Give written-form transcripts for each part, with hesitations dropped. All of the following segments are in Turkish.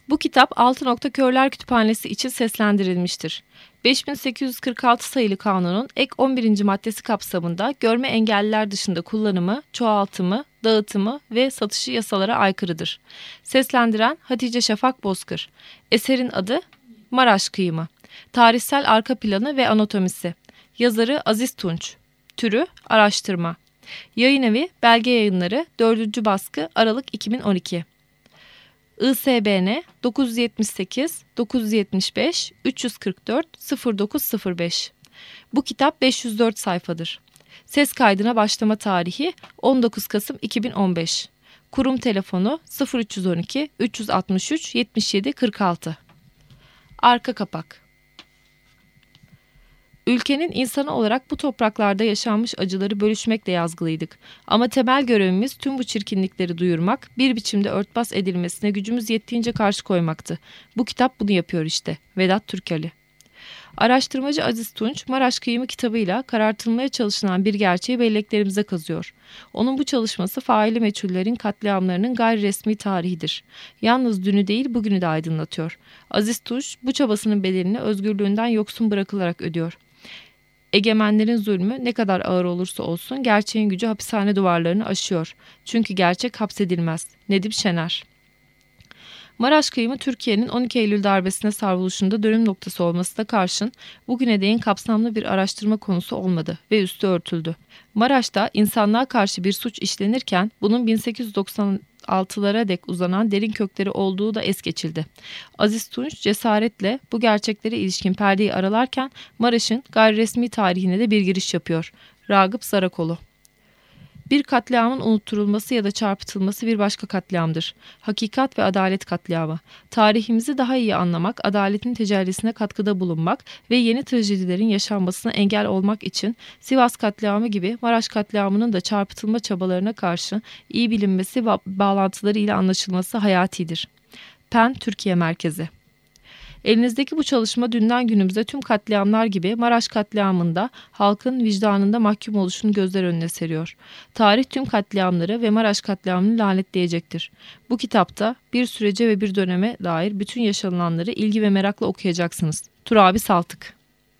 Bu kitap Altınokta Körler Kütüphanesi için seslendirilmiştir. 5846 sayılı kanunun ek 11. maddesi kapsamında görme engelliler dışında kullanımı, çoğaltımı, dağıtımı ve satışı yasalara aykırıdır. Seslendiren Hatice Şafak Bozkır. Eserin adı Maraş Kıyımı. Tarihsel arka planı ve anatomisi. Yazarı Aziz Tunç. Türü araştırma. Yayınevi Belge Yayınları 4. baskı Aralık 2012. ISBN 978 975 344 0905. Bu kitap 504 sayfadır. Ses kaydına başlama tarihi 19 Kasım 2015. Kurum telefonu 0312 363 77 46. Arka kapak. Ülkenin insanı olarak bu topraklarda yaşanmış acıları bölüşmekle yazgılıydık. Ama temel görevimiz tüm bu çirkinlikleri duyurmak, bir biçimde örtbas edilmesine gücümüz yettiğince karşı koymaktı. Bu kitap bunu yapıyor işte. Vedat Türkali. Araştırmacı Aziz Tunç, Maraş Kıyımı kitabıyla karartılmaya çalışılan bir gerçeği belleklerimize kazıyor. Onun bu çalışması faili meçhullerin katliamlarının gayri resmi tarihidir. Yalnız dünü değil bugünü de aydınlatıyor. Aziz Tunç bu çabasının bedelini özgürlüğünden yoksun bırakılarak ödüyor. Egemenlerin zulmü ne kadar ağır olursa olsun gerçeğin gücü hapishane duvarlarını aşıyor. Çünkü gerçek hapsedilmez. Nedim Şener. Maraş Kıyımı Türkiye'nin 12 Eylül darbesine savruluşunda dönüm noktası olmasına karşın bugüne değin kapsamlı bir araştırma konusu olmadı ve üstü örtüldü. Maraş'ta insanlığa karşı bir suç işlenirken bunun 1896'lara dek uzanan derin kökleri olduğu da es geçildi. Aziz Tunç cesaretle bu gerçeklere ilişkin perdeyi aralarken Maraş'ın gayri resmi tarihine de bir giriş yapıyor. Ragıp Zarakolu. Bir katliamın unutturulması ya da çarpıtılması bir başka katliamdır. Hakikat ve adalet katliamı. Tarihimizi daha iyi anlamak, adaletin tecellisine katkıda bulunmak ve yeni trajedilerin yaşanmasına engel olmak için Sivas katliamı gibi Maraş katliamının da çarpıtılma çabalarına karşı iyi bilinmesi ve bağlantıları ile anlaşılması hayatidir. PEN Türkiye Merkezi. Elinizdeki bu çalışma dünden günümüze tüm katliamlar gibi Maraş katliamında halkın vicdanında mahkum oluşunu gözler önüne seriyor. Tarih tüm katliamları ve Maraş katliamını lanetleyecektir. Bu kitapta bir sürece ve bir döneme dair bütün yaşanılanları ilgi ve merakla okuyacaksınız. Turabi Saltık.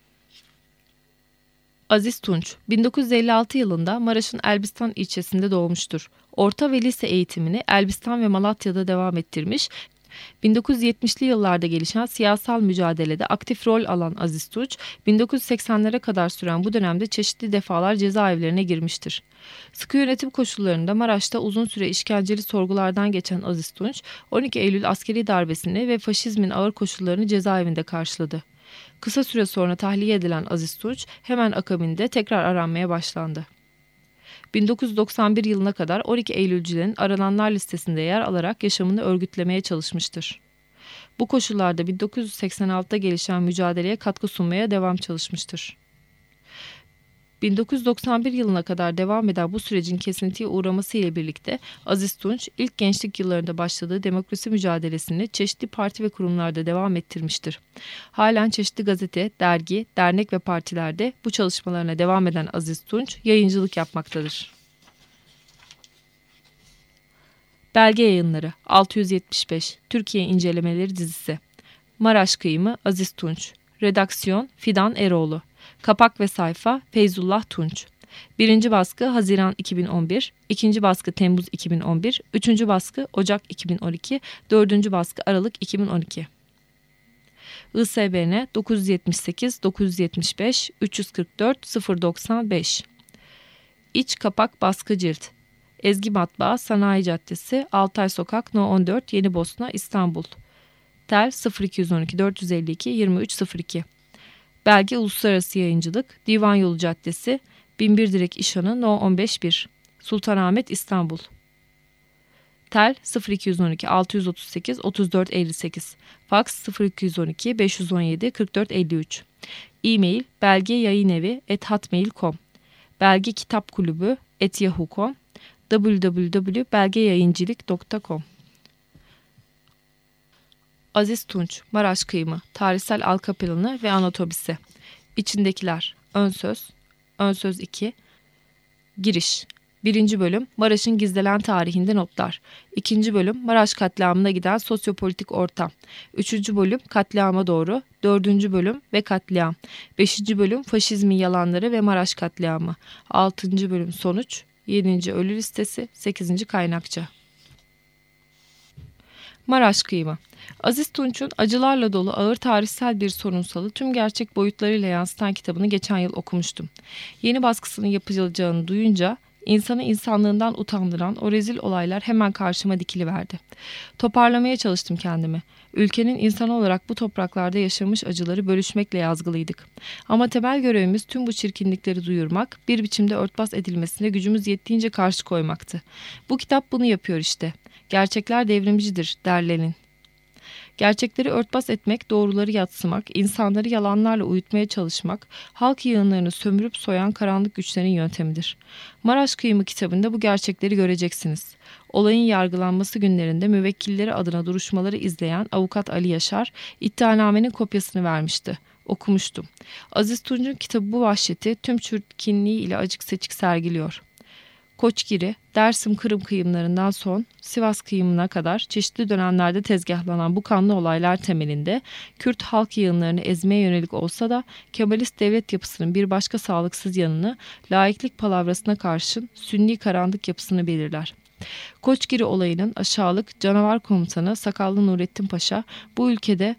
Aziz Tunç, 1956 yılında Maraş'ın Elbistan ilçesinde doğmuştur. Orta ve lise eğitimini Elbistan ve Malatya'da devam ettirmiş. 1970'li yıllarda gelişen siyasal mücadelede aktif rol alan Aziz Tunç, 1980'lere kadar süren bu dönemde çeşitli defalar cezaevlerine girmiştir. Sıkı yönetim koşullarında Maraş'ta uzun süre işkenceli sorgulardan geçen Aziz Tunç, 12 Eylül askeri darbesini ve faşizmin ağır koşullarını cezaevinde karşıladı. Kısa süre sonra tahliye edilen Aziz Tunç, hemen akabinde tekrar aranmaya başlandı. 1991 yılına kadar 12 Eylülcülerin arananlar listesinde yer alarak yaşamını örgütlemeye çalışmıştır. Bu koşullarda 1986'da gelişen mücadeleye katkı sunmaya devam çalışmıştır. 1991 yılına kadar devam eden bu sürecin kesintiye uğraması ile birlikte Aziz Tunç ilk gençlik yıllarında başladığı demokrasi mücadelesini çeşitli parti ve kurumlarda devam ettirmiştir. Halen çeşitli gazete, dergi, dernek ve partilerde bu çalışmalarına devam eden Aziz Tunç yayıncılık yapmaktadır. Belge Yayınları 675 Türkiye İncelemeleri dizisi. Maraş Kıyımı Aziz Tunç. Redaksiyon Fidan Eroğlu. Kapak ve sayfa Feyzullah Tunç. 1. baskı Haziran 2011, 2. baskı Temmuz 2011, 3. baskı Ocak 2012, 4. baskı Aralık 2012. ISBN 978 975 344 095. İç kapak baskı cilt. Ezgi Matbaa Sanayi Caddesi, Altay Sokak No 14, Yeni Bosna, İstanbul. Tel 0212 452 2302. Belge Uluslararası Yayıncılık, Divan Yolu Caddesi, 1001 Direk İşhanı No 151, Sultanahmet, İstanbul. Tel 0212 638 34 58. Fax 0212 517 44 53. E-mail belgeyayinevi@hotmail.com. Belge Kitap Kulübü @yahoo.com. www.belgeyayıncilik.com. Aziz Tunç, Maraş Kıyımı, Tarihsel Arka Planı ve Anatomisi. İçindekiler: Ön söz, Ön söz 2, Giriş. 1. bölüm Maraş'ın gizlenen tarihinde notlar. 2. bölüm Maraş katliamına giden sosyopolitik ortam. 3. bölüm Katliama doğru. 4. bölüm ve katliam. 5. bölüm Faşizmin yalanları ve Maraş katliamı. 6. bölüm Sonuç. 7. ölü listesi. 8. kaynakça. Maraş kıyımı. Aziz Tunç'un acılarla dolu ağır tarihsel bir sorunsalı tüm gerçek boyutlarıyla yansıtan kitabını geçen yıl okumuştum. Yeni baskısının yapılacağını duyunca insanı insanlığından utandıran o rezil olaylar hemen karşıma dikiliverdi. Toparlamaya çalıştım kendimi. Ülkenin insanı olarak bu topraklarda yaşamış acıları bölüşmekle yazgılıydık. Ama temel görevimiz tüm bu çirkinlikleri duyurmak, bir biçimde örtbas edilmesine gücümüz yettiğince karşı koymaktı. Bu kitap bunu yapıyor işte. Gerçekler devrimcidir der Lenin. Gerçekleri örtbas etmek, doğruları yadsımak, insanları yalanlarla uyutmaya çalışmak, halk yığınlarını sömürüp soyan karanlık güçlerin yöntemidir. Maraş Kıyımı kitabında bu gerçekleri göreceksiniz. Olayın yargılanması günlerinde müvekkilleri adına duruşmaları izleyen avukat Ali Yaşar, iddianamenin kopyasını vermişti. Okumuştum. Aziz Tunç'un kitabı bu vahşeti tüm çirkinliği ile açık seçik sergiliyor. Koçgiri, Dersim Kırım kıyımlarından son Sivas kıyımına kadar çeşitli dönemlerde tezgahlanan bu kanlı olaylar temelinde Kürt halk yığınlarını ezmeye yönelik olsa da Kemalist devlet yapısının bir başka sağlıksız yanını laiklik palavrasına karşın Sünni karanlık yapısını belirler. Koçgiri olayının aşağılık canavar komutanı Sakallı Nurettin Paşa bu ülkede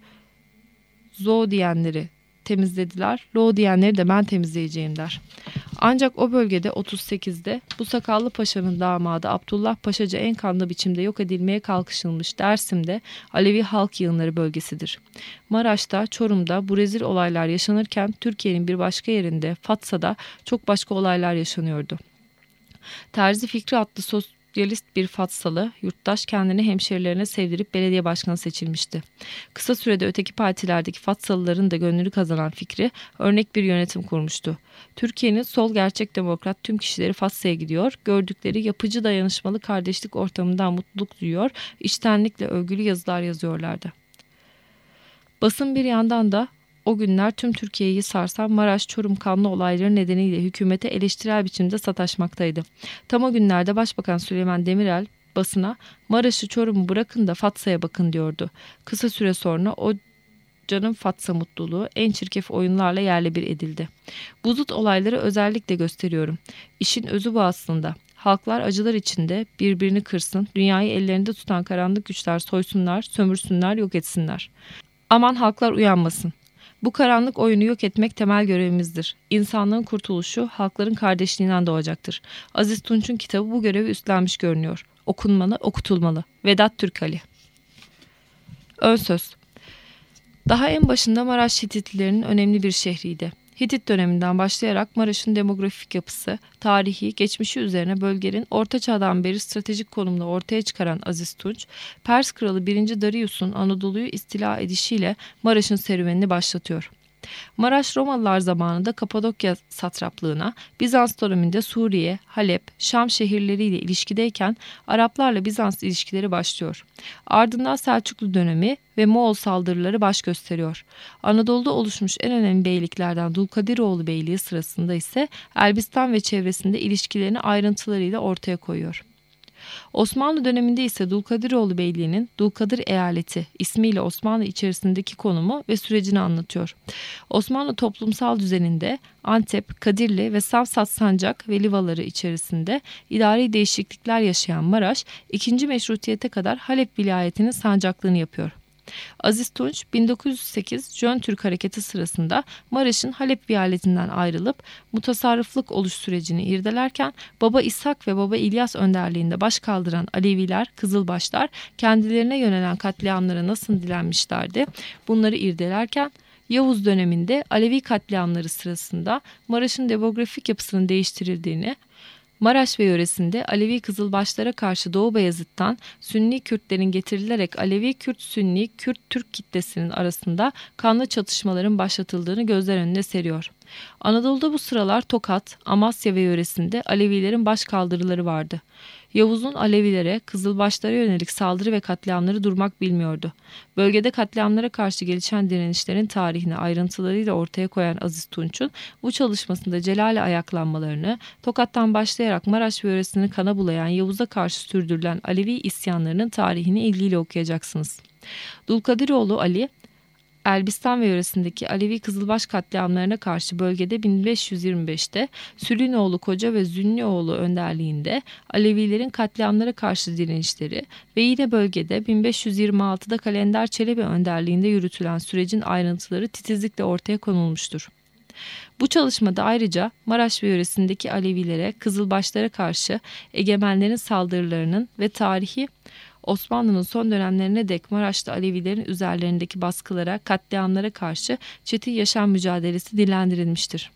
zo diyenleri temizlediler, lo diyenleri de ben temizleyeceğim der. Ancak o bölgede 38'de bu sakallı paşanın damadı Abdullah Paşaca en kanlı biçimde yok edilmeye kalkışılmış Dersim'de Alevi halk yığınları bölgesidir. Maraş'ta, Çorum'da bu rezil olaylar yaşanırken Türkiye'nin bir başka yerinde Fatsa'da çok başka olaylar yaşanıyordu. Terzi Fikri adlı sosyalist bir Fatsalı yurttaş kendini hemşerilerine sevdirip belediye başkanı seçilmişti. Kısa sürede öteki partilerdeki Fatsalıların da gönlünü kazanan Fikri örnek bir yönetim kurmuştu. Türkiye'nin sol gerçek demokrat tüm kişileri Fatsa'ya gidiyor, gördükleri yapıcı dayanışmalı kardeşlik ortamından mutluluk duyuyor, içtenlikle övgülü yazılar yazıyorlardı. Basın bir yandan da o günler tüm Türkiye'yi sarsan Maraş-Çorum kanlı olayları nedeniyle hükümete eleştirel biçimde sataşmaktaydı. Tam o günlerde Başbakan Süleyman Demirel basına Maraş'ı Çorum'u bırakın da Fatsa'ya bakın diyordu. Kısa süre sonra o canım Fatsa mutluluğu en çirkef oyunlarla yerle bir edildi. Bu zıt olayları özellikle gösteriyorum. İşin özü bu aslında. Halklar acılar içinde birbirini kırsın, dünyayı ellerinde tutan karanlık güçler soysunlar, sömürsünler, yok etsinler. Aman halklar uyanmasın. Bu karanlık oyunu yok etmek temel görevimizdir. İnsanlığın kurtuluşu halkların kardeşliğinden doğacaktır. Aziz Tunç'un kitabı bu görevi üstlenmiş görünüyor. Okunmalı, okutulmalı. Vedat Türkali. Ön söz. Daha en başında Maraş Hititlilerinin önemli bir şehriydi. Hitit döneminden başlayarak Maraş'ın demografik yapısı, tarihi, geçmişi üzerine bölgenin Orta Çağ'dan beri stratejik konumunu ortaya çıkaran Aziz Tunç, Pers Kralı 1. Darius'un Anadolu'yu istila edişiyle Maraş'ın serüvenini başlatıyor. Maraş Romalılar zamanında Kapadokya satraplığına, Bizans döneminde Suriye, Halep, Şam şehirleriyle ilişkideyken Araplarla Bizans ilişkileri başlıyor. Ardından Selçuklu dönemi ve Moğol saldırıları baş gösteriyor. Anadolu'da oluşmuş en önemli beyliklerden Dulkadiroğlu Beyliği sırasında ise Elbistan ve çevresinde ilişkilerini ayrıntılarıyla ortaya koyuyor. Osmanlı döneminde ise Dulkadiroğlu Beyliği'nin Dulkadir Eyaleti ismiyle Osmanlı içerisindeki konumu ve sürecini anlatıyor. Osmanlı toplumsal düzeninde Antep, Kadirli ve Safsat Sancak ve Livaları içerisinde idari değişiklikler yaşayan Maraş, 2. Meşrutiyete kadar Halep vilayetinin sancaklığını yapıyor. Aziz Tunç 1908 Jön Türk Hareketi sırasında Maraş'ın Halep vilayetinden ayrılıp mutasarrıflık oluş sürecini irdelerken Baba İshak ve Baba İlyas önderliğinde baş kaldıran Aleviler, Kızılbaşlar kendilerine yönelen katliamlara nasıl direnmişlerdi? Bunları irdelerken Yavuz döneminde Alevi katliamları sırasında Maraş'ın demografik yapısının değiştirildiğini, Maraş ve yöresinde Alevi Kızılbaşlara karşı Doğu Beyazıt'tan Sünni Kürtlerin getirilerek Alevi Kürt-Sünni Kürt-Türk kitlesinin arasında kanlı çatışmaların başlatıldığını gözler önüne seriyor. Anadolu'da bu sıralar Tokat, Amasya ve yöresinde Alevilerin başkaldırıları vardı. Yavuz'un Alevilere, Kızılbaşlara yönelik saldırı ve katliamları durmak bilmiyordu. Bölgede katliamlara karşı gelişen direnişlerin tarihini ayrıntılarıyla ortaya koyan Aziz Tunç'un bu çalışmasında Celal'e ayaklanmalarını, Tokat'tan başlayarak Maraş ve yöresini kana bulayan Yavuz'a karşı sürdürülen Alevi isyanlarının tarihini ilgiyle okuyacaksınız. Dulkadiroğlu Ali, Elbistan ve yöresindeki Alevi Kızılbaş katliamlarına karşı bölgede 1525'te Sülünoğlu Koca ve Zünnioğlu önderliğinde Alevilerin katliamlara karşı direnişleri ve yine bölgede 1526'da Kalender Çelebi önderliğinde yürütülen sürecin ayrıntıları titizlikle ortaya konulmuştur. Bu çalışmada ayrıca Maraş ve yöresindeki Alevilere, Kızılbaşlara karşı egemenlerin saldırılarının ve tarihi Osmanlı'nın son dönemlerine dek Maraş'ta Alevilerin üzerlerindeki baskılara, katliamlara karşı çetin yaşam mücadelesi dillendirilmiştir.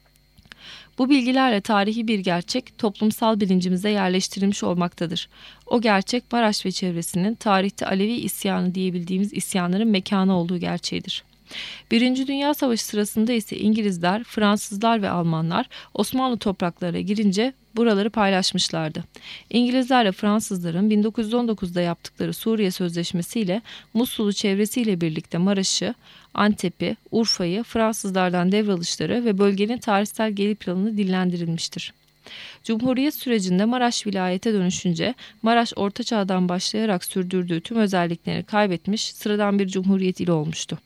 Bu bilgilerle tarihi bir gerçek toplumsal bilincimize yerleştirilmiş olmaktadır. O gerçek Maraş ve çevresinin tarihte Alevi isyanı diyebildiğimiz isyanların mekanı olduğu gerçeğidir. Birinci Dünya Savaşı sırasında ise İngilizler, Fransızlar ve Almanlar Osmanlı topraklarına girince buraları paylaşmışlardı. İngilizlerle Fransızların 1919'da yaptıkları Suriye Sözleşmesi ile Musul'u çevresiyle birlikte Maraş'ı, Antep'i, Urfa'yı Fransızlardan devralışları ve bölgenin tarihsel geri planını dillendirilmiştir. Cumhuriyet sürecinde Maraş vilayete dönüşünce Maraş Orta Çağ'dan başlayarak sürdürdüğü tüm özelliklerini kaybetmiş sıradan bir cumhuriyet ili olmuştu.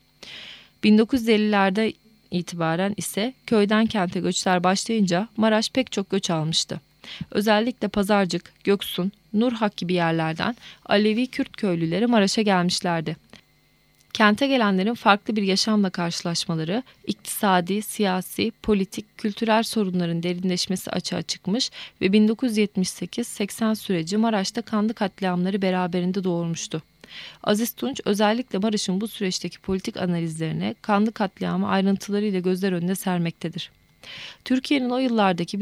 1950'lerde itibaren ise köyden kente göçler başlayınca Maraş pek çok göç almıştı. Özellikle Pazarcık, Göksun, Nurhak gibi yerlerden Alevi Kürt köylüleri Maraş'a gelmişlerdi. Kente gelenlerin farklı bir yaşamla karşılaşmaları, iktisadi, siyasi, politik, kültürel sorunların derinleşmesi açığa çıkmış ve 1978-80 süreci Maraş'ta kanlı katliamları beraberinde doğurmuştu. Aziz Tunç özellikle Maraş'ın bu süreçteki politik analizlerine kanlı katliamı ayrıntılarıyla gözler önüne sermektedir. Türkiye'nin o yıllardaki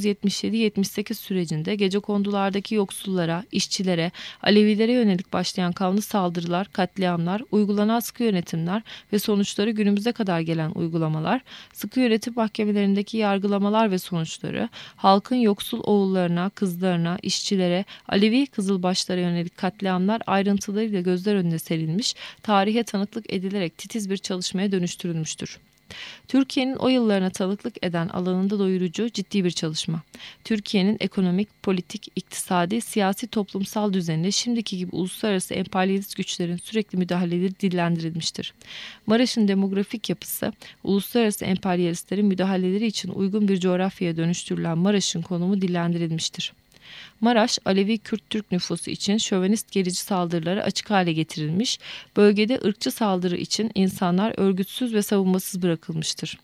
1977-78 sürecinde gecekondulardaki yoksullara, işçilere, Alevilere yönelik başlayan kanlı saldırılar, katliamlar, uygulanan sıkı yönetimler ve sonuçları günümüze kadar gelen uygulamalar, sıkı yönetim mahkemelerindeki yargılamalar ve sonuçları, halkın yoksul oğullarına, kızlarına, işçilere, Alevi Kızılbaşlara yönelik katliamlar ayrıntılarıyla gözler önüne serilmiş, tarihe tanıklık edilerek titiz bir çalışmaya dönüştürülmüştür. Türkiye'nin o yıllarına tanıklık eden alanında doyurucu, ciddi bir çalışma. Türkiye'nin ekonomik, politik, iktisadi, siyasi, toplumsal düzenine şimdiki gibi uluslararası emperyalist güçlerin sürekli müdahaleleri dillendirilmiştir. Maraş'ın demografik yapısı, uluslararası emperyalistlerin müdahaleleri için uygun bir coğrafyaya dönüştürülen Maraş'ın konumu dillendirilmiştir. Maraş, Alevi Kürt-Türk nüfusu için şövenist gerici saldırılara açık hale getirilmiş, bölgede ırkçı saldırı için insanlar örgütsüz ve savunmasız bırakılmıştır.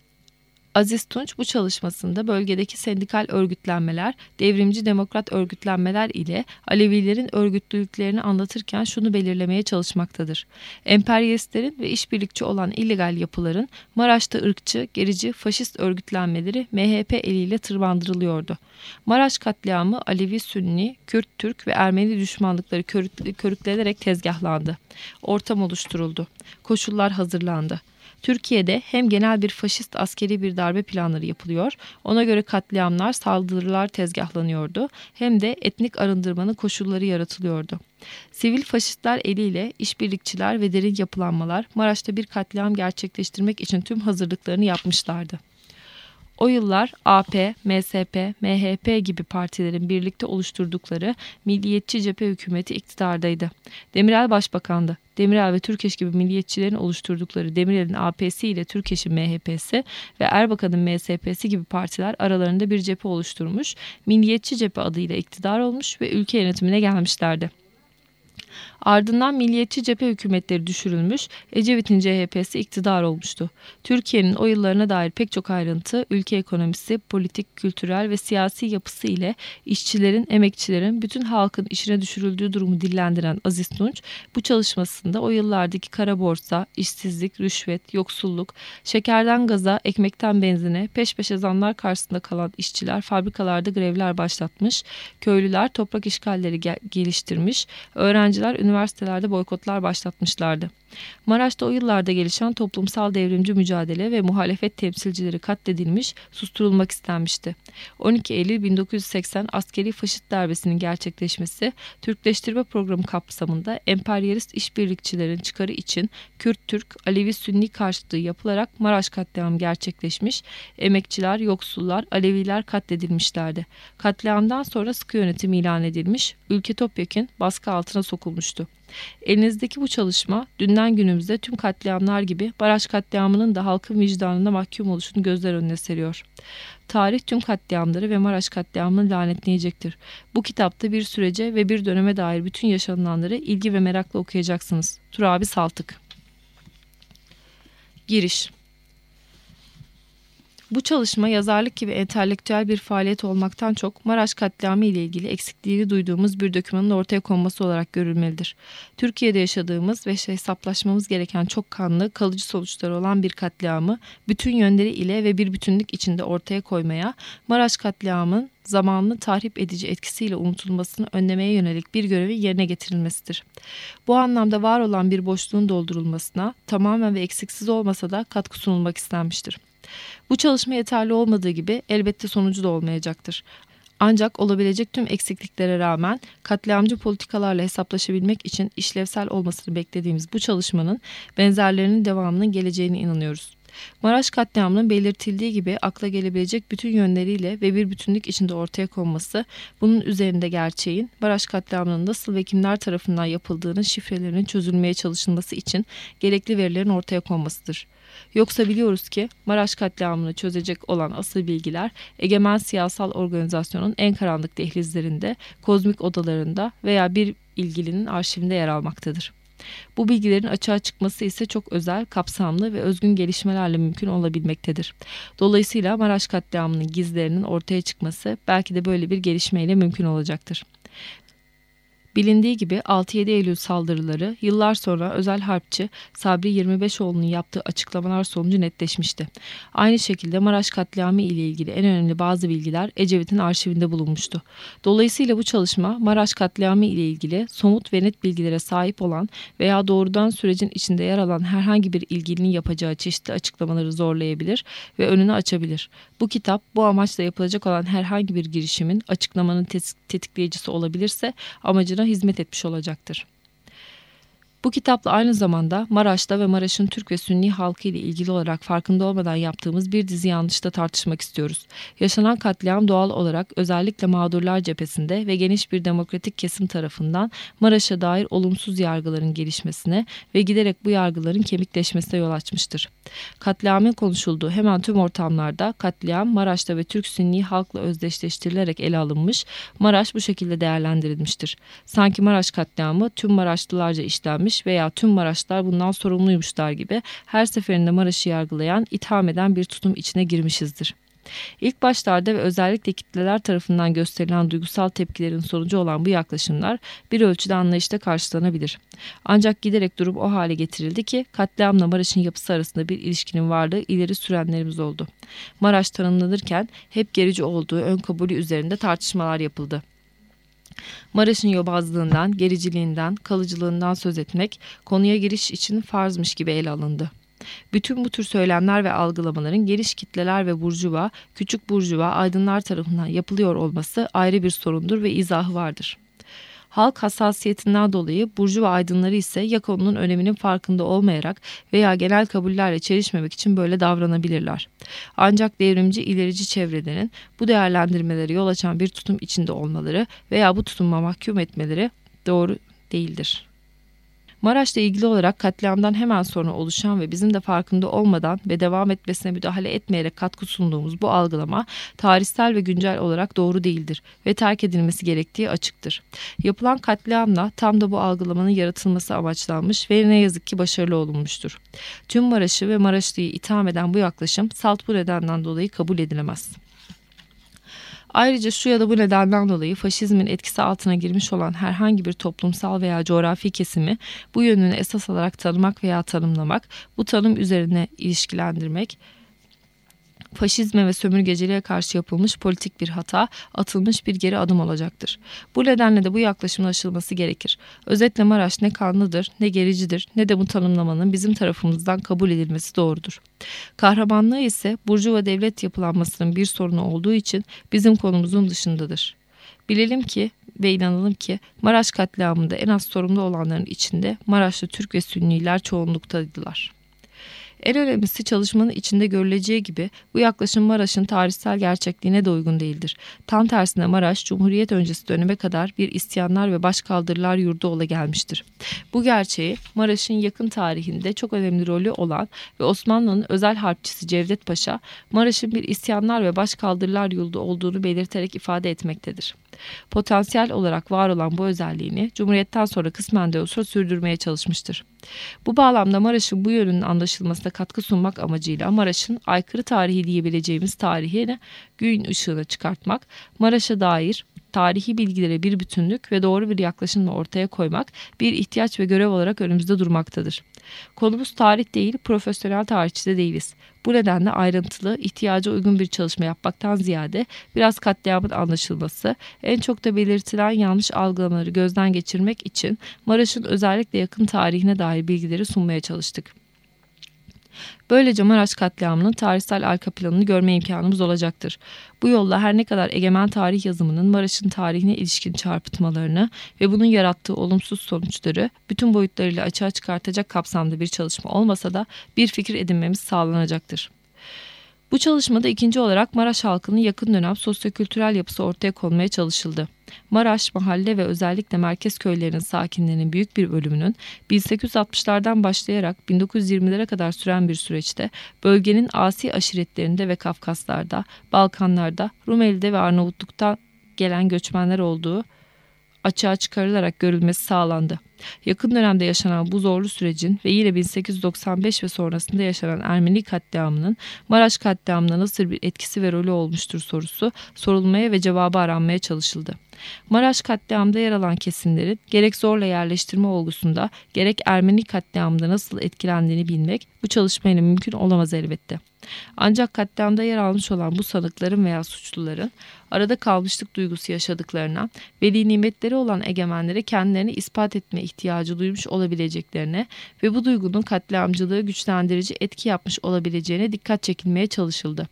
Aziz Tunç bu çalışmasında bölgedeki sendikal örgütlenmeler, devrimci demokrat örgütlenmeler ile Alevilerin örgütlülüklerini anlatırken şunu belirlemeye çalışmaktadır. Emperyalistlerin ve işbirlikçi olan illegal yapıların Maraş'ta ırkçı, gerici, faşist örgütlenmeleri MHP eliyle tırmandırılıyordu. Maraş katliamı Alevi, Sünni, Kürt, Türk ve Ermeni düşmanlıkları körüklenerek tezgahlandı. Ortam oluşturuldu. Koşullar hazırlandı. Türkiye'de hem genel bir faşist askeri bir darbe planları yapılıyor, ona göre katliamlar, saldırılar tezgahlanıyordu, hem de etnik arındırmanın koşulları yaratılıyordu. Sivil faşistler eliyle işbirlikçiler ve derin yapılanmalar Maraş'ta bir katliam gerçekleştirmek için tüm hazırlıklarını yapmışlardı. O yıllar AP, MSP, MHP gibi partilerin birlikte oluşturdukları Milliyetçi Cephe hükümeti iktidardaydı. Demirel başbakandı. Demirel ve Türkeş gibi milliyetçilerin oluşturdukları Demirel'in AP'si ile Türkeş'in MHP'si ve Erbakan'ın MSP'si gibi partiler aralarında bir cephe oluşturmuş, Milliyetçi Cephe adıyla iktidar olmuş ve ülke yönetimine gelmişlerdi. Ardından milliyetçi cephe hükümetleri düşürülmüş, Ecevit'in CHP'si iktidar olmuştu. Türkiye'nin o yıllarına dair pek çok ayrıntı, ülke ekonomisi, politik, kültürel ve siyasi yapısı ile işçilerin, emekçilerin, bütün halkın işine düşürüldüğü durumu dillendiren Aziz Tunç, bu çalışmasında o yıllardaki kara borsa, işsizlik, rüşvet, yoksulluk, şekerden gaza, ekmekten benzine, peş peşe zamlar karşısında kalan işçiler fabrikalarda grevler başlatmış, köylüler toprak işgalleri geliştirmiş, öğrenciler üniversite üniversitelerde boykotlar başlatmışlardı. Maraş'ta o yıllarda gelişen toplumsal devrimci mücadele ve muhalefet temsilcileri katledilmiş, susturulmak istenmişti. 12 Eylül 1980 askeri faşist darbesinin gerçekleşmesi, Türkleştirme programı kapsamında emperyalist işbirlikçilerin çıkarı için Kürt-Türk, Alevi-Sünni karşıtlığı yapılarak Maraş katliamı gerçekleşmiş, emekçiler, yoksullar, Aleviler katledilmişlerdi. Katliamdan sonra sıkı yönetim ilan edilmiş, ülke topyekün baskı altına sokulmuştu. Elinizdeki bu çalışma dünden günümüzde tüm katliamlar gibi Maraş katliamının da halkın vicdanına mahkum oluşunu gözler önüne seriyor. Tarih tüm katliamları ve Maraş katliamını lanetleyecektir. Bu kitapta bir sürece ve bir döneme dair bütün yaşanılanları ilgi ve merakla okuyacaksınız. Turabi Saltık. Giriş. Bu çalışma yazarlık gibi entelektüel bir faaliyet olmaktan çok Maraş katliamı ile ilgili eksikliğini duyduğumuz bir dokümanın ortaya konması olarak görülmelidir. Türkiye'de yaşadığımız ve hesaplaşmamız gereken çok kanlı, kalıcı sonuçları olan bir katliamı bütün yönleri ile ve bir bütünlük içinde ortaya koymaya, Maraş katliamının zamanını tahrip edici etkisiyle unutulmasını önlemeye yönelik bir görevin yerine getirilmesidir. Bu anlamda var olan bir boşluğun doldurulmasına tamamen ve eksiksiz olmasa da katkı sunulmak istenmiştir. Bu çalışma yeterli olmadığı gibi elbette sonucu da olmayacaktır. Ancak olabilecek tüm eksikliklere rağmen katliamcı politikalarla hesaplaşabilmek için işlevsel olmasını beklediğimiz bu çalışmanın benzerlerinin devamının geleceğine inanıyoruz. Maraş katliamının belirtildiği gibi akla gelebilecek bütün yönleriyle ve bir bütünlük içinde ortaya konması, bunun üzerinde gerçeğin Maraş katliamının nasıl ve kimler tarafından yapıldığının şifrelerinin çözülmeye çalışılması için gerekli verilerin ortaya konmasıdır. Yoksa biliyoruz ki Maraş katliamını çözecek olan asıl bilgiler egemen siyasal organizasyonun en karanlık dehlizlerinde, kozmik odalarında veya bir ilgilinin arşivinde yer almaktadır. Bu bilgilerin açığa çıkması ise çok özel, kapsamlı ve özgün gelişmelerle mümkün olabilmektedir. Dolayısıyla Maraş katliamının gizlerinin ortaya çıkması belki de böyle bir gelişmeyle mümkün olacaktır. Bilindiği gibi 6-7 Eylül saldırıları yıllar sonra özel harpçi Sabri 25oğlu'nun yaptığı açıklamalar sonucu netleşmişti. Aynı şekilde Maraş katliamı ile ilgili en önemli bazı bilgiler Ecevit'in arşivinde bulunmuştu. Dolayısıyla bu çalışma Maraş katliamı ile ilgili somut ve net bilgilere sahip olan veya doğrudan sürecin içinde yer alan herhangi bir ilgilinin yapacağı çeşitli açıklamaları zorlayabilir ve önünü açabilir. Bu kitap bu amaçla yapılacak olan herhangi bir girişimin açıklamanın tetikleyicisi olabilirse amacına hizmet etmiş olacaktır. Bu kitapla aynı zamanda Maraş'ta ve Maraş'ın Türk ve Sünni halkı ile ilgili olarak farkında olmadan yaptığımız bir dizi yanlışı da tartışmak istiyoruz. Yaşanan katliam doğal olarak özellikle mağdurlar cephesinde ve geniş bir demokratik kesim tarafından Maraş'a dair olumsuz yargıların gelişmesine ve giderek bu yargıların kemikleşmesine yol açmıştır. Katliamın konuşulduğu hemen tüm ortamlarda katliam Maraş'ta ve Türk Sünni halkla özdeşleştirilerek ele alınmış, Maraş bu şekilde değerlendirilmiştir. Sanki Maraş katliamı tüm Maraşlılarca işlenmiş veya tüm Maraşlılar bundan sorumluymuşlar gibi her seferinde Maraş'ı yargılayan, itham eden bir tutum içine girmişizdir. İlk başlarda ve özellikle kitleler tarafından gösterilen duygusal tepkilerin sonucu olan bu yaklaşımlar bir ölçüde anlayışla karşılanabilir. Ancak giderek durum o hale getirildi ki katliamla Maraş'ın yapısı arasında bir ilişkinin varlığı ileri sürenlerimiz oldu. Maraş tanımlanırken hep gerici olduğu ön kabulü üzerinde tartışmalar yapıldı. Maraş'ın yobazlığından, gericiliğinden, kalıcılığından söz etmek konuya giriş için farzmış gibi ele alındı. Bütün bu tür söylemler ve algılamaların geniş kitleler ve burjuva, küçük burjuva, aydınlar tarafından yapılıyor olması ayrı bir sorundur ve izahı vardır. Halk hassasiyetinden dolayı burjuva aydınları ise ya konunun öneminin farkında olmayarak veya genel kabullerle çelişmemek için böyle davranabilirler. Ancak devrimci ilerici çevrelerin bu değerlendirmeleri yol açan bir tutum içinde olmaları veya bu tutuma mahkum etmeleri doğru değildir. Maraş'la ilgili olarak katliamdan hemen sonra oluşan ve bizim de farkında olmadan ve devam etmesine müdahale etmeyerek katkı sunduğumuz bu algılama tarihsel ve güncel olarak doğru değildir ve terk edilmesi gerektiği açıktır. Yapılan katliamla tam da bu algılamanın yaratılması amaçlanmış ve ne yazık ki başarılı olunmuştur. Tüm Maraş'ı ve Maraşlı'yı itham eden bu yaklaşım salt bu nedenden dolayı kabul edilemez. Ayrıca şu ya da bu nedenden dolayı faşizmin etkisi altına girmiş olan herhangi bir toplumsal veya coğrafi kesimi bu yönünü esas alarak tanımak veya tanımlamak, bu tanım üzerine ilişkilendirmek, faşizme ve sömürgeciliğe karşı yapılmış politik bir hata, atılmış bir geri adım olacaktır. Bu nedenle de bu yaklaşımın aşılması gerekir. Özetle Maraş ne kanlıdır, ne gericidir, ne de bu tanımlamanın bizim tarafımızdan kabul edilmesi doğrudur. Kahramanlığı ise burjuva devlet yapılanmasının bir sorunu olduğu için bizim konumuzun dışındadır. Bilelim ki ve inanalım ki Maraş katliamında en az sorumlu olanların içinde Maraşlı Türk ve Sünniler çoğunluktaydılar. En önemlisi çalışmanın içinde görüleceği gibi bu yaklaşım Maraş'ın tarihsel gerçekliğine de uygun değildir. Tam tersine Maraş, Cumhuriyet öncesi döneme kadar bir isyanlar ve başkaldırılar yurdu ola gelmiştir. Bu gerçeği Maraş'ın yakın tarihinde çok önemli rolü olan ve Osmanlı'nın özel harpçisi Cevdet Paşa, Maraş'ın bir isyanlar ve başkaldırılar yurdu olduğunu belirterek ifade etmektedir. Potansiyel olarak var olan bu özelliğini Cumhuriyet'ten sonra kısmen de olsa sürdürmeye çalışmıştır. Bu bağlamda Maraş'ın bu yönünün anlaşılmasına katkı sunmak amacıyla Maraş'ın aykırı tarihi diyebileceğimiz tarihini gün ışığına çıkartmak, Maraş'a dair tarihi bilgilere bir bütünlük ve doğru bir yaklaşımla ortaya koymak bir ihtiyaç ve görev olarak önümüzde durmaktadır. Konumuz tarih değil, profesyonel tarihçi de değiliz. Bu nedenle ayrıntılı, ihtiyaca uygun bir çalışma yapmaktan ziyade biraz katliamın anlaşılması, en çok da belirtilen yanlış algılamaları gözden geçirmek için Maraş'ın özellikle yakın tarihine dair bilgileri sunmaya çalıştık. Böylece Maraş katliamının tarihsel arka planını görme imkanımız olacaktır. Bu yolla her ne kadar egemen tarih yazımının Maraş'ın tarihine ilişkin çarpıtmalarını ve bunun yarattığı olumsuz sonuçları bütün boyutlarıyla açığa çıkartacak kapsamda bir çalışma olmasa da bir fikir edinmemiz sağlanacaktır. Bu çalışmada ikinci olarak Maraş halkının yakın dönem sosyokültürel yapısı ortaya konmaya çalışıldı. Maraş, mahalle ve özellikle merkez köylerinin sakinlerinin büyük bir bölümünün 1860'lardan başlayarak 1920'lere kadar süren bir süreçte bölgenin asi aşiretlerinde ve Kafkaslar'da, Balkanlar'da, Rumeli'de ve Arnavutluk'tan gelen göçmenler olduğu açığa çıkarılarak görülmesi sağlandı. Yakın dönemde yaşanan bu zorlu sürecin ve yine 1895 ve sonrasında yaşanan Ermeni katliamının Maraş katliamına nasıl bir etkisi ve rolü olmuştur sorusu sorulmaya ve cevabı aranmaya çalışıldı. Maraş katliamında yer alan kesimlerin gerek zorla yerleştirme olgusunda gerek Ermeni katliamında nasıl etkilendiğini bilmek bu çalışmayla mümkün olamaz elbette. Ancak katliamda yer almış olan bu sanıkların veya suçluların arada kalmışlık duygusu yaşadıklarına, veli nimetleri olan egemenlere kendilerini ispat etme ihtiyacı duymuş olabileceklerine ve bu duygunun katliamcılığı güçlendirici etki yapmış olabileceğine dikkat çekilmeye çalışıldı.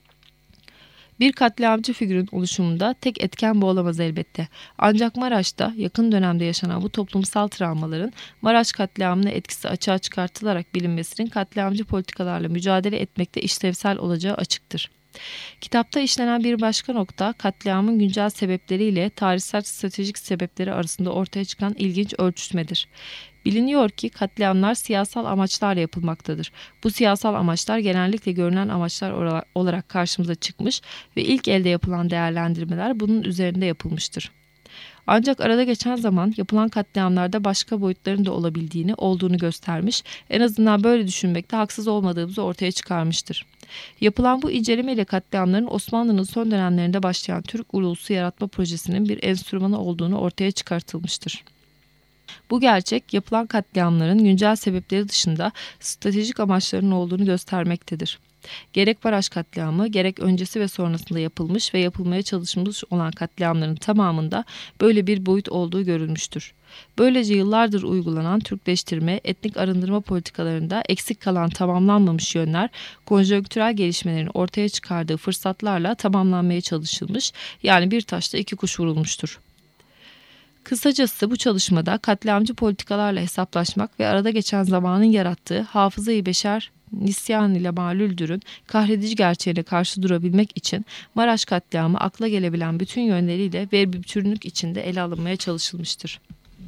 Bir katliamcı figürün oluşumunda tek etken bu olamaz elbette. Ancak Maraş'ta yakın dönemde yaşanan bu toplumsal travmaların Maraş katliamına etkisi açığa çıkartılarak bilinmesinin katliamcı politikalarla mücadele etmekte işlevsel olacağı açıktır. Kitapta işlenen bir başka nokta katliamın güncel sebepleriyle tarihsel stratejik sebepleri arasında ortaya çıkan ilginç örtüşmedir. Biliniyor ki katliamlar siyasal amaçlarla yapılmaktadır. Bu siyasal amaçlar genellikle görünen amaçlar olarak karşımıza çıkmış ve ilk elde yapılan değerlendirmeler bunun üzerinde yapılmıştır. Ancak arada geçen zaman yapılan katliamlarda başka boyutların da olduğunu göstermiş, en azından böyle düşünmekte haksız olmadığımızı ortaya çıkarmıştır. Yapılan bu incelemeyle katliamların Osmanlı'nın son dönemlerinde başlayan Türk ulusu yaratma projesinin bir enstrümanı olduğunu ortaya çıkartılmıştır. Bu gerçek yapılan katliamların güncel sebepleri dışında stratejik amaçlarının olduğunu göstermektedir. Gerek Maraş katliamı, gerek öncesi ve sonrasında yapılmış ve yapılmaya çalışılmış olan katliamların tamamında böyle bir boyut olduğu görülmüştür. Böylece yıllardır uygulanan Türkleştirme, etnik arındırma politikalarında eksik kalan tamamlanmamış yönler, konjonktürel gelişmelerin ortaya çıkardığı fırsatlarla tamamlanmaya çalışılmış, yani bir taşla iki kuş vurulmuştur. Kısacası bu çalışmada katliamcı politikalarla hesaplaşmak ve arada geçen zamanın yarattığı hafızayı beşer nisyan ile malüldürün kahredici gerçeğine karşı durabilmek için Maraş katliamı akla gelebilen bütün yönleriyle ve bir bütünlük içinde ele alınmaya çalışılmıştır.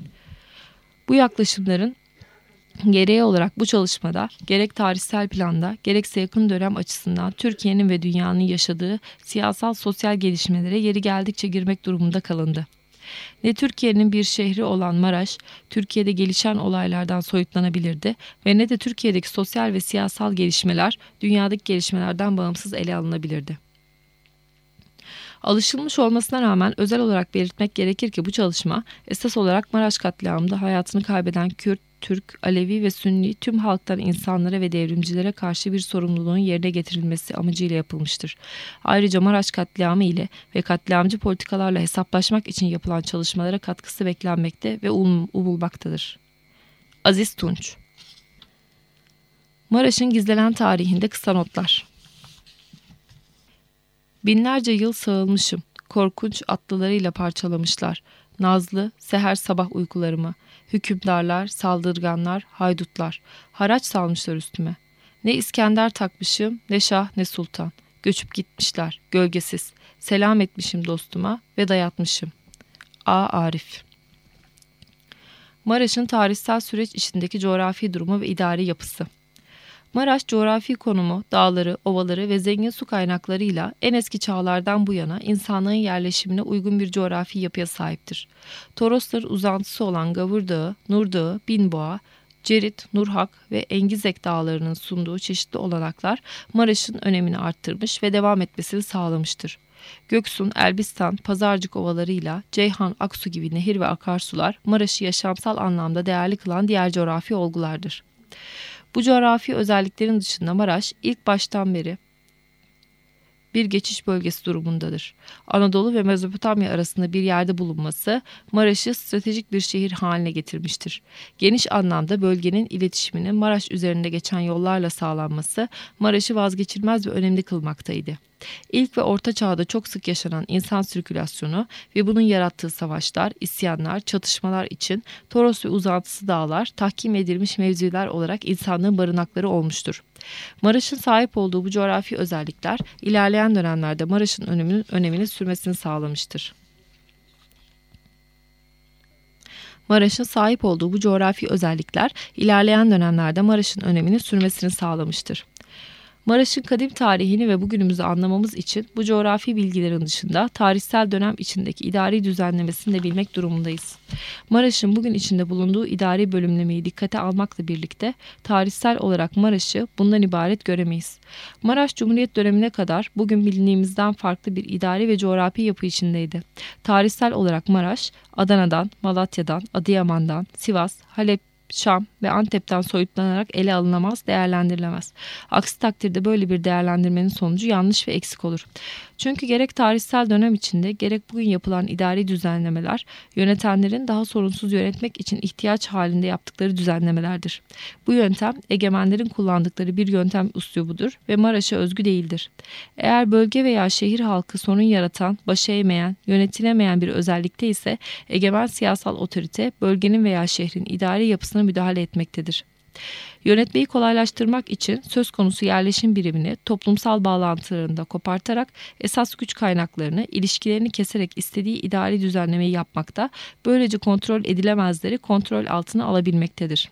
Bu yaklaşımların gereği olarak bu çalışmada gerek tarihsel planda gerekse yakın dönem açısından Türkiye'nin ve dünyanın yaşadığı siyasal sosyal gelişmelere yeri geldikçe girmek durumunda kalındı. Ne Türkiye'nin bir şehri olan Maraş, Türkiye'de gelişen olaylardan soyutlanabilirdi ve ne de Türkiye'deki sosyal ve siyasal gelişmeler dünyadaki gelişmelerden bağımsız ele alınabilirdi. Alışılmış olmasına rağmen özel olarak belirtmek gerekir ki bu çalışma esas olarak Maraş katliamında hayatını kaybeden Kürt, Türk, Alevi ve Sünni tüm halktan insanlara ve devrimcilere karşı bir sorumluluğun yerine getirilmesi amacıyla yapılmıştır. Ayrıca Maraş katliamı ile ve katliamcı politikalarla hesaplaşmak için yapılan çalışmalara katkısı beklenmekte ve umulmaktadır. Aziz Tunç. Maraş'ın gizlenen tarihinde kısa notlar. Binlerce yıl sağılmışım, korkunç atlılarıyla parçalamışlar. Nazlı, seher sabah uykularımı. Hükümdarlar, saldırganlar, haydutlar. Haraç salmışlar üstüme. Ne İskender takmışım, ne şah ne sultan. Göçüp gitmişler, gölgesiz. Selam etmişim dostuma ve dayatmışım. A. Arif. Maraş'ın tarihsel süreç içindeki coğrafi durumu ve idari yapısı. Maraş coğrafi konumu, dağları, ovaları ve zengin su kaynaklarıyla en eski çağlardan bu yana insanlığın yerleşimine uygun bir coğrafi yapıya sahiptir. Torosların uzantısı olan Gavur Dağı, Nur Dağı, Binboğa, Cerit, Nurhak ve Engizek dağlarının sunduğu çeşitli olanaklar Maraş'ın önemini arttırmış ve devam etmesini sağlamıştır. Göksun, Elbistan, Pazarcık ovalarıyla Ceyhan, Aksu gibi nehir ve akarsular Maraş'ı yaşamsal anlamda değerli kılan diğer coğrafi olgulardır. Bu coğrafi özelliklerin dışında Maraş ilk baştan beri bir geçiş bölgesi durumundadır. Anadolu ve Mezopotamya arasında bir yerde bulunması Maraş'ı stratejik bir şehir haline getirmiştir. Geniş anlamda bölgenin iletişiminin Maraş üzerinde geçen yollarla sağlanması Maraş'ı vazgeçilmez ve önemli kılmaktaydı. İlk ve Orta Çağ'da çok sık yaşanan insan sirkülasyonu ve bunun yarattığı savaşlar, isyanlar, çatışmalar için Toros ve uzantısı dağlar tahkim edilmiş mevziler olarak insanlığın barınakları olmuştur. Maraş'ın sahip olduğu bu coğrafi özellikler ilerleyen dönemlerde Maraş'ın önemini sürmesini sağlamıştır. Maraş'ın sahip olduğu bu coğrafi özellikler ilerleyen dönemlerde Maraş'ın önemini sürmesini sağlamıştır. Maraş'ın kadim tarihini ve bugünümüzü anlamamız için bu coğrafi bilgilerin dışında tarihsel dönem içindeki idari düzenlemesini de bilmek durumundayız. Maraş'ın bugün içinde bulunduğu idari bölümlemeyi dikkate almakla birlikte tarihsel olarak Maraş'ı bundan ibaret göremeyiz. Maraş Cumhuriyet dönemine kadar bugün bilindiğimizden farklı bir idari ve coğrafi yapı içindeydi. Tarihsel olarak Maraş, Adana'dan, Malatya'dan, Adıyaman'dan, Sivas, Halep, Şam ve Antep'ten soyutlanarak ele alınamaz, değerlendirilemez. Aksi takdirde böyle bir değerlendirmenin sonucu yanlış ve eksik olur. Çünkü gerek tarihsel dönem içinde gerek bugün yapılan idari düzenlemeler yönetenlerin daha sorunsuz yönetmek için ihtiyaç halinde yaptıkları düzenlemelerdir. Bu yöntem egemenlerin kullandıkları bir yöntem üslubudur ve Maraş'a özgü değildir. Eğer bölge veya şehir halkı sorun yaratan, başa eğmeyen, yönetilemeyen bir özellikte ise egemen siyasal otorite bölgenin veya şehrin idari yapısına müdahale etmektedir. Yönetmeyi kolaylaştırmak için söz konusu yerleşim birimini toplumsal bağlantılarında kopartarak esas güç kaynaklarını, ilişkilerini keserek istediği idari düzenlemeyi yapmakta, böylece kontrol edilemezleri kontrol altına alabilmektedir.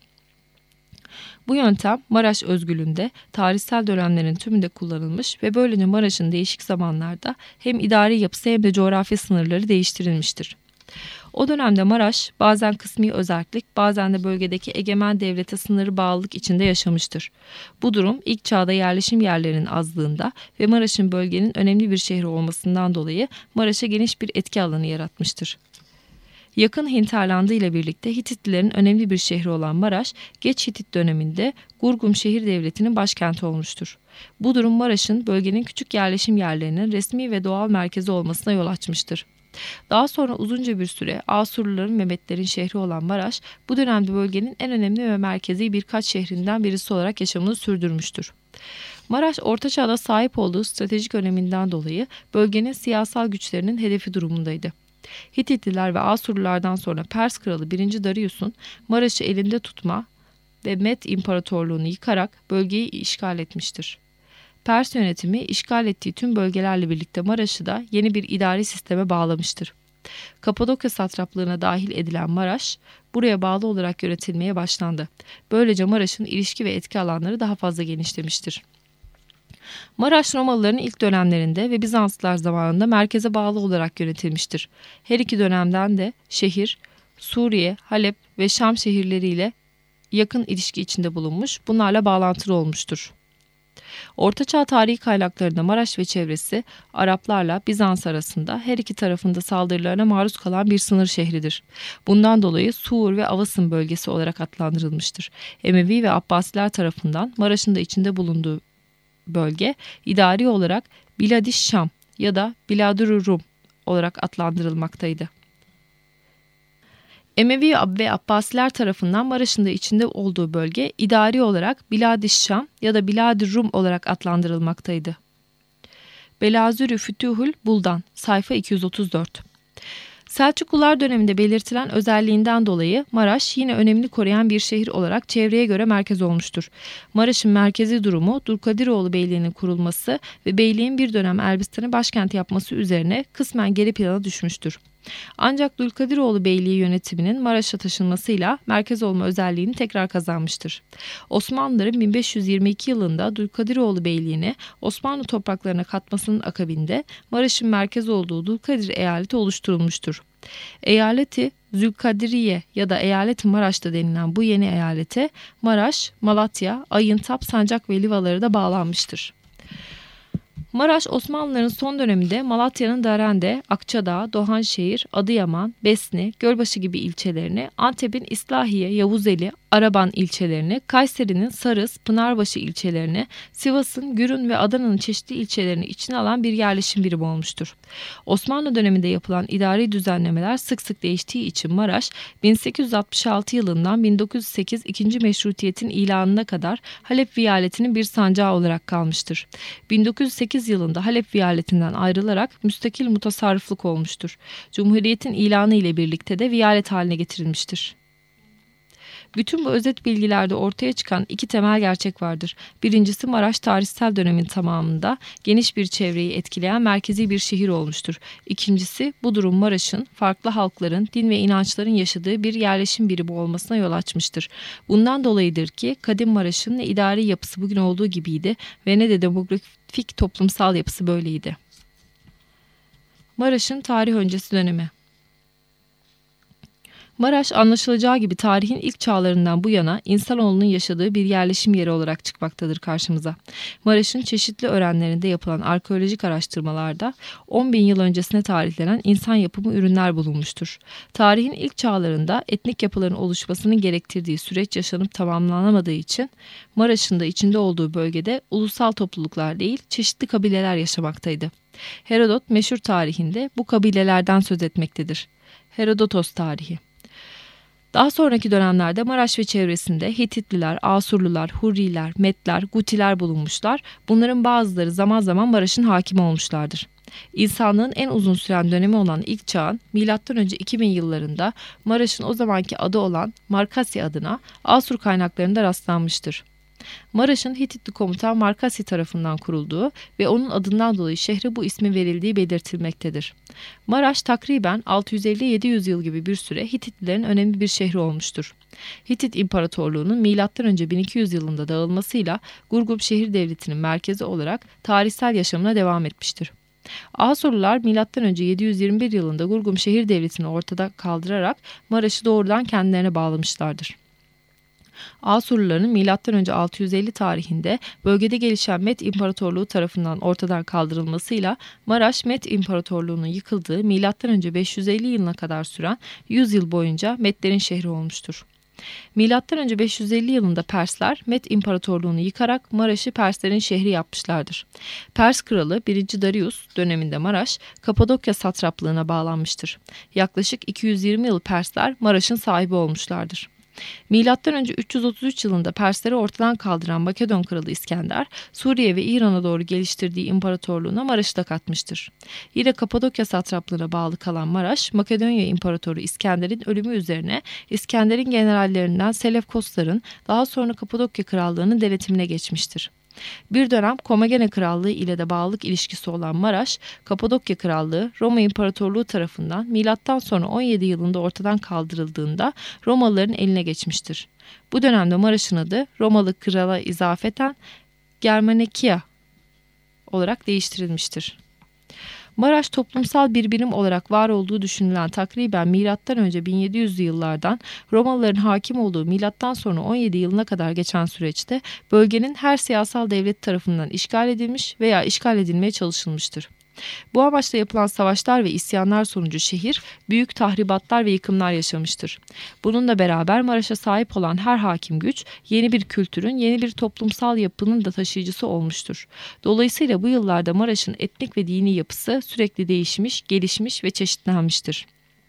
Bu yöntem Maraş özgülünde tarihsel dönemlerin tümünde kullanılmış ve böylece Maraş'ın değişik zamanlarda hem idari yapısı hem de coğrafi sınırları değiştirilmiştir. O dönemde Maraş bazen kısmi özerklik, bazen de bölgedeki egemen devlete sınırı bağlılık içinde yaşamıştır. Bu durum ilk çağda yerleşim yerlerinin azlığında ve Maraş'ın bölgenin önemli bir şehri olmasından dolayı Maraş'a geniş bir etki alanı yaratmıştır. Yakın hinterlandı ile birlikte Hititlilerin önemli bir şehri olan Maraş, geç Hitit döneminde Gurgum şehir devletinin başkenti olmuştur. Bu durum Maraş'ın bölgenin küçük yerleşim yerlerinin resmi ve doğal merkezi olmasına yol açmıştır. Daha sonra uzunca bir süre Asurluların Mehmetlerin şehri olan Maraş, bu dönemde bölgenin en önemli ve merkezi birkaç şehrinden birisi olarak yaşamını sürdürmüştür. Maraş, Orta Çağ'da sahip olduğu stratejik öneminden dolayı bölgenin siyasal güçlerinin hedefi durumundaydı. Hititliler ve Asurlulardan sonra Pers kralı 1. Darius'un Maraş'ı elinde tutma ve Med İmparatorluğunu yıkarak bölgeyi işgal etmiştir. Pers yönetimi işgal ettiği tüm bölgelerle birlikte Maraş'ı da yeni bir idari sisteme bağlamıştır. Kapadokya satraplığına dahil edilen Maraş, buraya bağlı olarak yönetilmeye başlandı. Böylece Maraş'ın ilişki ve etki alanları daha fazla genişlemiştir. Maraş Romalıların ilk dönemlerinde ve Bizanslılar zamanında merkeze bağlı olarak yönetilmiştir. Her iki dönemden de şehir, Suriye, Halep ve Şam şehirleriyle yakın ilişki içinde bulunmuş, bunlarla bağlantılı olmuştur. Ortaçağ tarihi kaynaklarında Maraş ve çevresi Araplarla Bizans arasında her iki tarafında saldırılarına maruz kalan bir sınır şehridir. Bundan dolayı Suğur ve Avasın bölgesi olarak adlandırılmıştır. Emevi ve Abbasiler tarafından Maraş'ın da içinde bulunduğu bölge idari olarak Bilad-i Şam ya da Biladur Rum olarak adlandırılmaktaydı. Emevi ve Abbasiler tarafından Maraş'ın da içinde olduğu bölge idari olarak Bilad-i Şam ya da Bilad-i Rum olarak adlandırılmaktaydı. Belazür-ü Fütuhul Buldan, sayfa 234. Selçuklular döneminde belirtilen özelliğinden dolayı Maraş yine önemini koruyan bir şehir olarak çevreye göre merkez olmuştur. Maraş'ın merkezi durumu Dulkadiroğlu Beyliği'nin kurulması ve beyliğin bir dönem Elbistan'ı başkent yapması üzerine kısmen geri plana düşmüştür. Ancak Dulkadiroğlu Beyliği yönetiminin Maraş'a taşınmasıyla merkez olma özelliğini tekrar kazanmıştır. Osmanlıların 1522 yılında Dulkadiroğlu Beyliği'ni Osmanlı topraklarına katmasının akabinde Maraş'ın merkez olduğu Dulkadir eyaleti oluşturulmuştur. Eyaleti Zülkadiriye ya da Eyaleti Maraş'ta denilen bu yeni eyalete Maraş, Malatya, Ayıntap, Sancak ve Livaları da bağlanmıştır. Maraş, Osmanlıların son döneminde Malatya'nın Darende, Akçadağ, Doğanşehir, Adıyaman, Besni, Gölbaşı gibi ilçelerini, Antep'in İslahiye, Yavuzeli, Araban ilçelerini, Kayseri'nin Sarız, Pınarbaşı ilçelerini, Sivas'ın Gürün ve Adana'nın çeşitli ilçelerini içine alan bir yerleşim birimi olmuştur. Osmanlı döneminde yapılan idari düzenlemeler sık sık değiştiği için Maraş, 1866 yılından 1908 2. Meşrutiyet'in ilanına kadar Halep Vilayeti'nin bir sancağı olarak kalmıştır. 1908 yılında Halep Vilayeti'nden ayrılarak müstakil mutasarrıflık olmuştur. Cumhuriyetin ilanı ile birlikte de vilayet haline getirilmiştir. Bütün bu özet bilgilerde ortaya çıkan iki temel gerçek vardır. Birincisi, Maraş tarihsel dönemin tamamında geniş bir çevreyi etkileyen merkezi bir şehir olmuştur. İkincisi, bu durum Maraş'ın farklı halkların, din ve inançların yaşadığı bir yerleşim birimi olmasına yol açmıştır. Bundan dolayıdır ki kadim Maraş'ın ne idari yapısı bugün olduğu gibiydi ve ne de demografik toplumsal yapısı böyleydi. Maraş'ın tarih öncesi dönemi. Maraş, anlaşılacağı gibi tarihin ilk çağlarından bu yana insanoğlunun yaşadığı bir yerleşim yeri olarak çıkmaktadır karşımıza. Maraş'ın çeşitli öğrenlerinde yapılan arkeolojik araştırmalarda 10.000 yıl öncesine tarihlenen insan yapımı ürünler bulunmuştur. Tarihin ilk çağlarında etnik yapıların oluşmasının gerektirdiği süreç yaşanıp tamamlanamadığı için Maraş'ın da içinde olduğu bölgede ulusal topluluklar değil, çeşitli kabileler yaşamaktaydı. Herodot meşhur tarihinde bu kabilelerden söz etmektedir. Herodotos tarihi. Daha sonraki dönemlerde Maraş ve çevresinde Hititliler, Asurlular, Hurriler, Metler, Gutiler bulunmuşlar. Bunların bazıları zaman zaman Maraş'ın hakimi olmuşlardır. İnsanlığın en uzun süren dönemi olan ilk çağın M.Ö. 2000 yıllarında Maraş'ın o zamanki adı olan Markasi adına Asur kaynaklarında rastlanmıştır. Maraş'ın Hititli komutan Markasi tarafından kurulduğu ve onun adından dolayı şehre bu ismi verildiği belirtilmektedir. Maraş takriben 650-700 yıl gibi bir süre Hititlilerin önemli bir şehri olmuştur. Hitit İmparatorluğu'nun M.Ö. 1200 yılında dağılmasıyla Gurgum şehir devletinin merkezi olarak tarihsel yaşamına devam etmiştir. Asurlular M.Ö. 721 yılında Gurgum şehir devletini ortada kaldırarak Maraş'ı doğrudan kendilerine bağlamışlardır. Asurluların M.Ö. 650 tarihinde bölgede gelişen Met İmparatorluğu tarafından ortadan kaldırılmasıyla Maraş, Met İmparatorluğu'nun yıkıldığı M.Ö. 550 yılına kadar süren 100 yıl boyunca Metlerin şehri olmuştur. M.Ö. 550 yılında Persler Met İmparatorluğu'nu yıkarak Maraş'ı Perslerin şehri yapmışlardır. Pers kralı 1. Darius döneminde Maraş, Kapadokya satraplığına bağlanmıştır. Yaklaşık 220 yıl Persler Maraş'ın sahibi olmuşlardır. M.Ö. 333 yılında Persleri ortadan kaldıran Makedon kralı İskender, Suriye ve İran'a doğru geliştirdiği imparatorluğuna Maraş'ı da katmıştır. Yine Kapadokya satraplığına bağlı kalan Maraş, Makedonya İmparatoru İskender'in ölümü üzerine İskender'in generallerinden Selevkosların daha sonra Kapadokya Krallığı'nın denetimine geçmiştir. Bir dönem Komagene Krallığı ile de bağlılık ilişkisi olan Maraş, Kapadokya Krallığı Roma İmparatorluğu tarafından milattan sonra 17 yılında ortadan kaldırıldığında Romalıların eline geçmiştir. Bu dönemde Maraş'ın adı Romalı krala izafeten Germanekia olarak değiştirilmiştir. Maraş toplumsal bir birim olarak var olduğu düşünülen takriben M.Ö. 1700'lü yıllardan Romalıların hakim olduğu M.Ö. 17 yılına kadar geçen süreçte bölgenin her siyasal devlet tarafından işgal edilmiş veya işgal edilmeye çalışılmıştır. Bu amaçla yapılan savaşlar ve isyanlar sonucu şehir büyük tahribatlar ve yıkımlar yaşamıştır. Bununla beraber Maraş'a sahip olan her hakim güç yeni bir kültürün, yeni bir toplumsal yapının da taşıyıcısı olmuştur. Dolayısıyla bu yıllarda Maraş'ın etnik ve dini yapısı sürekli değişmiş, gelişmiş ve çeşitlenmiştir.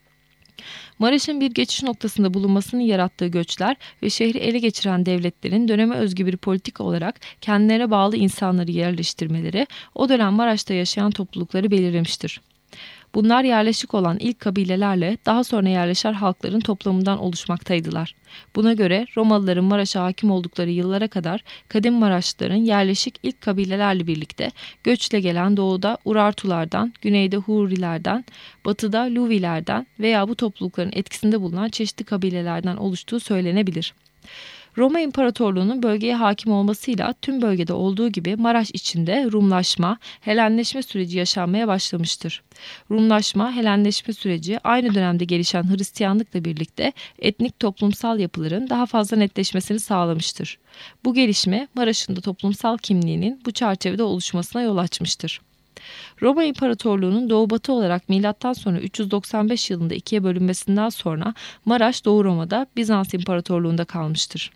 Maraş'ın bir geçiş noktasında bulunmasının yarattığı göçler ve şehri ele geçiren devletlerin döneme özgü bir politika olarak kendilerine bağlı insanları yerleştirmeleri o dönem Maraş'ta yaşayan toplulukları belirlemiştir. Bunlar yerleşik olan ilk kabilelerle daha sonra yerleşen halkların toplamından oluşmaktaydılar. Buna göre Romalıların Maraş'a hakim oldukları yıllara kadar kadim Maraşlıların yerleşik ilk kabilelerle birlikte göçle gelen doğuda Urartulardan, güneyde Hurrilerden, batıda Luvilerden veya bu toplulukların etkisinde bulunan çeşitli kabilelerden oluştuğu söylenebilir. Roma İmparatorluğu'nun bölgeye hakim olmasıyla tüm bölgede olduğu gibi Maraş içinde Rumlaşma, Helenleşme süreci yaşanmaya başlamıştır. Rumlaşma, Helenleşme süreci aynı dönemde gelişen Hristiyanlıkla birlikte etnik toplumsal yapıların daha fazla netleşmesini sağlamıştır. Bu gelişme Maraş'ın da toplumsal kimliğinin bu çerçevede oluşmasına yol açmıştır. Roma İmparatorluğu'nun doğu-batı olarak M.Ö. 395 yılında ikiye bölünmesinden sonra Maraş Doğu Roma'da Bizans İmparatorluğu'nda kalmıştır.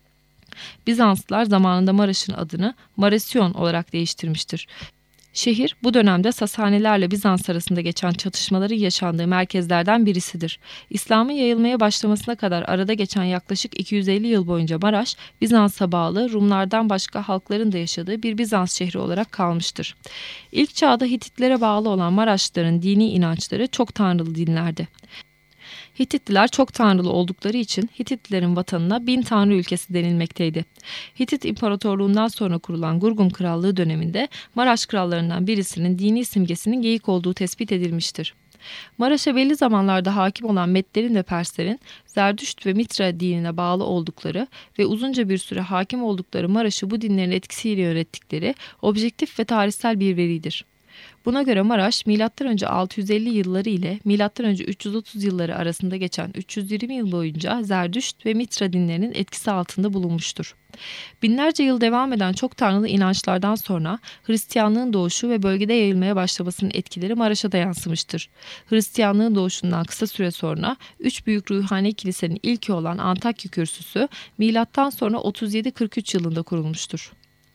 Bizanslılar zamanında Maraş'ın adını Marasyon olarak değiştirmiştir. Şehir bu dönemde Sasanilerle Bizans arasında geçen çatışmaların yaşandığı merkezlerden birisidir. İslam'ın yayılmaya başlamasına kadar arada geçen yaklaşık 250 yıl boyunca Maraş, Bizans'a bağlı Rumlardan başka halkların da yaşadığı bir Bizans şehri olarak kalmıştır. İlk çağda Hititlere bağlı olan Maraşlıların dini inançları çok tanrılı dinlerdi. Hititliler çok tanrılı oldukları için Hititlilerin vatanına bin tanrı ülkesi denilmekteydi. Hitit İmparatorluğundan sonra kurulan Gurgum Krallığı döneminde Maraş krallarından birisinin dini simgesinin geyik olduğu tespit edilmiştir. Maraş'a belli zamanlarda hakim olan Medlerin ve Perslerin Zerdüşt ve Mitra dinine bağlı oldukları ve uzunca bir süre hakim oldukları Maraş'ı bu dinlerin etkisiyle yönettikleri objektif ve tarihsel bir veridir. Buna göre Maraş, M.Ö. 650 yılları ile M.Ö. 330 yılları arasında geçen 320 yıl boyunca Zerdüşt ve Mitra dinlerinin etkisi altında bulunmuştur. Binlerce yıl devam eden çok tanrılı inançlardan sonra Hristiyanlığın doğuşu ve bölgede yayılmaya başlamasının etkileri Maraş'a da yansımıştır. Hristiyanlığın doğuşundan kısa süre sonra üç büyük ruhani kilisenin ilki olan Antakya Kürsüsü milattan sonra 37-43 yılında kurulmuştur.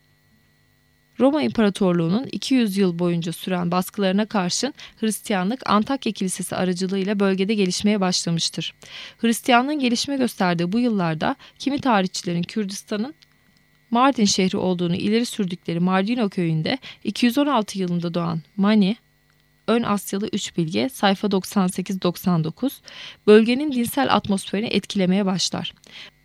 Roma İmparatorluğu'nun 200 yıl boyunca süren baskılarına karşın Hristiyanlık Antakya Kilisesi aracılığıyla bölgede gelişmeye başlamıştır. Hristiyanlığın gelişme gösterdiği bu yıllarda kimi tarihçilerin Kürdistan'ın Mardin şehri olduğunu ileri sürdükleri Mardino köyünde 216 yılında doğan Mani, Ön Asyalı 3 bilge sayfa 98-99 bölgenin dinsel atmosferini etkilemeye başlar.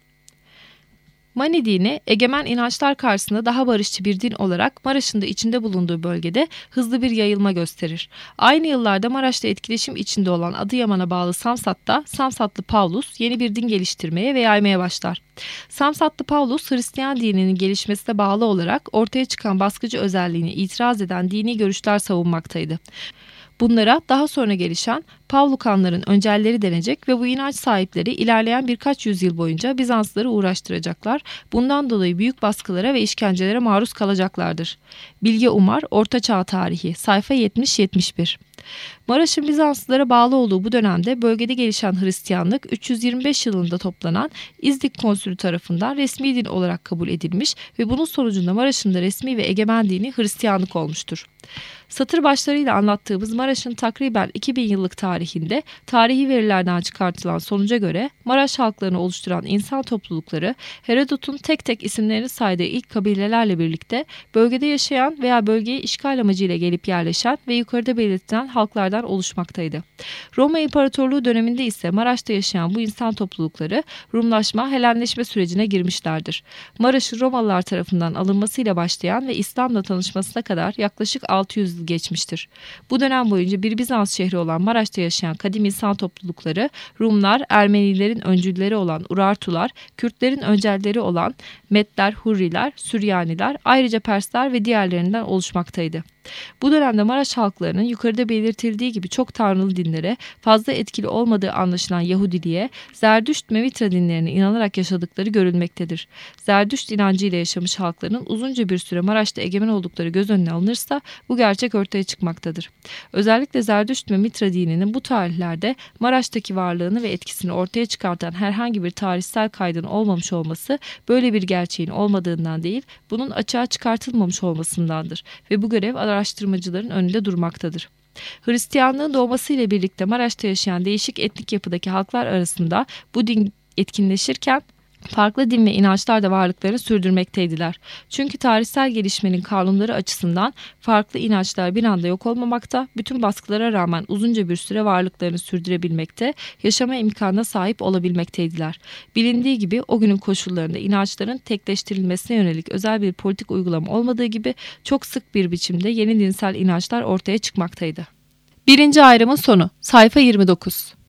Mani dini, egemen inançlar karşısında daha barışçı bir din olarak Maraş'ın da içinde bulunduğu bölgede hızlı bir yayılma gösterir. Aynı yıllarda Maraş'ta etkileşim içinde olan Adıyaman'a bağlı Samsat'ta Samsatlı Pavlus yeni bir din geliştirmeye ve yaymaya başlar. Samsatlı Pavlus, Hristiyan dininin gelişmesine bağlı olarak ortaya çıkan baskıcı özelliğini itiraz eden dini görüşler savunmaktaydı. Bunlara daha sonra gelişen Pavlukanların öncelleri denecek ve bu inanç sahipleri ilerleyen birkaç yüzyıl boyunca Bizanslıları uğraştıracaklar. Bundan dolayı büyük baskılara ve işkencelere maruz kalacaklardır. Bilge Umar, Orta Çağ Tarihi, sayfa 70-71. Maraş'ın Bizanslılara bağlı olduğu bu dönemde bölgede gelişen Hristiyanlık 325 yılında toplanan İznik Konsülü tarafından resmi din olarak kabul edilmiş ve bunun sonucunda Maraş'ın da resmi ve egemen dini Hristiyanlık olmuştur. Satır başlarıyla anlattığımız Maraş'ın takriben 2000 yıllık tarihinde tarihi verilerden çıkartılan sonuca göre Maraş halklarını oluşturan insan toplulukları Herodot'un tek tek isimlerini saydığı ilk kabilelerle birlikte bölgede yaşayan veya bölgeye işgal amacıyla gelip yerleşen ve yukarıda belirtilen halklardan oluşmaktaydı. Roma İmparatorluğu döneminde ise Maraş'ta yaşayan bu insan toplulukları Rumlaşma, Helenleşme sürecine girmişlerdir. Maraş'ın Romalılar tarafından alınmasıyla başlayan ve İslam'la tanışmasına kadar yaklaşık 600 yıl geçmiştir. Bu dönem boyunca bir Bizans şehri olan Maraş'ta yaşayan kadim insan toplulukları Rumlar, Ermenilerin öncülleri olan Urartular, Kürtlerin öncelleri olan Medler, Hurriler, Süryaniler, ayrıca Persler ve diğerlerinden oluşmaktaydı. Bu dönemde Maraş halklarının yukarıda belirtildiği gibi çok tanrılı dinlere fazla etkili olmadığı anlaşılan Yahudiliğe, Zerdüşt ve Mitra dinlerine inanarak yaşadıkları görülmektedir. Zerdüşt inancıyla yaşamış halkların uzunca bir süre Maraş'ta egemen oldukları göz önüne alınırsa bu gerçek ortaya çıkmaktadır. Özellikle Zerdüşt ve Mitra dininin bu tarihlerde Maraş'taki varlığını ve etkisini ortaya çıkartan herhangi bir tarihsel kaydın olmamış olması böyle bir gerçeğin olmadığından değil, bunun açığa çıkartılmamış olmasındandır ve bu görev araştırmacıların önünde durmaktadır. Hristiyanlığın doğmasıyla birlikte Maraş'ta yaşayan değişik etnik yapıdaki halklar arasında bu din etkinleşirken farklı din ve inançlar da varlıklarını sürdürmekteydiler. Çünkü tarihsel gelişmenin kanunları açısından farklı inançlar bir anda yok olmamakta, bütün baskılara rağmen uzunca bir süre varlıklarını sürdürebilmekte, yaşama imkanına sahip olabilmekteydiler. Bilindiği gibi o günün koşullarında inançların tekleştirilmesine yönelik özel bir politik uygulama olmadığı gibi çok sık bir biçimde yeni dinsel inançlar ortaya çıkmaktaydı. Birinci ayrımın sonu. Sayfa 29.